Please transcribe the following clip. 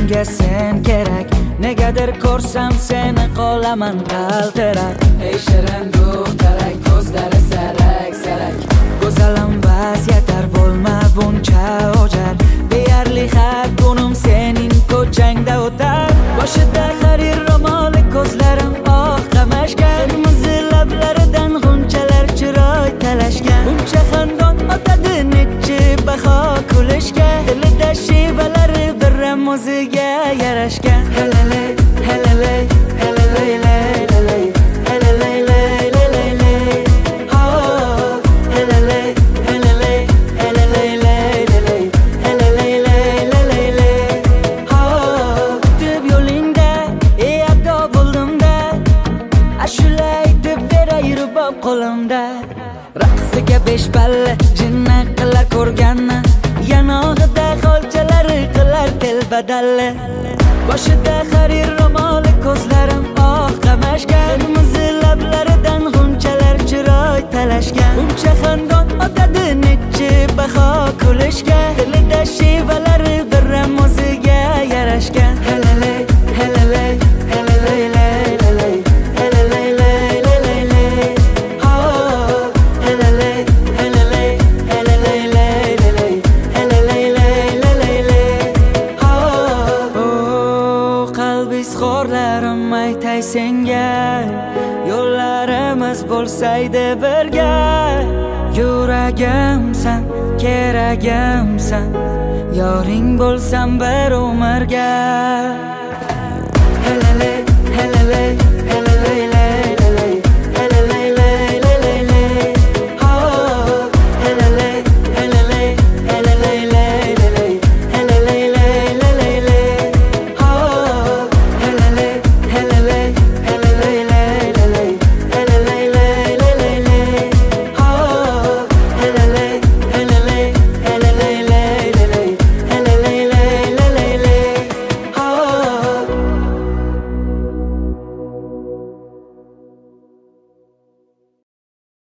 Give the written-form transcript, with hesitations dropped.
menga sen kerak, negadir ko'rsam seni qolaman qaltirab. Ey shirin do'xtarak, ko'zlari sarak sarak. Go'zalim bas yetar, bo'lma buncha o'jar. Deyarli har kunim sening ko'changda o'tar. Boshida harir ro'moli, ko'zlarim oq qamashgan, qirmizi lablaridan g'unchalar chiroy talashgan. Buncha xandon otadi nechi baho kulishga, tilida shivalari birram o'ziga yarashgan. Helalay helalay helalay helalay helalay helalay ho helalay helalay helalay helalay helalay ho. Kutib yo'lingda ado bo'ldimda, ashula aytib beray rubob qo'limda. Raqsiga 5 balla jinna qilar ko'rganni, yanog'ida qolchalari qilar telbadalli. Boshida harir ro'moli, ko'zlarim oq qamashgan, qirmizi lablaridan g'unchalar chiroy talashgan. Buncha xandon otadi nechi baho kulishga, tilida shivalari birram o'ziga yarashgan. Helalay helalay helalay helalay helalay helalay ho helalay helalay helalay helalay helalay ho. Qalbi xorlarim aytay senga, yo'llarimiz bo'lsaydi birga. Yuragimsan, keragimsan, yoring bo'lsam bir umrga. Helalay helalay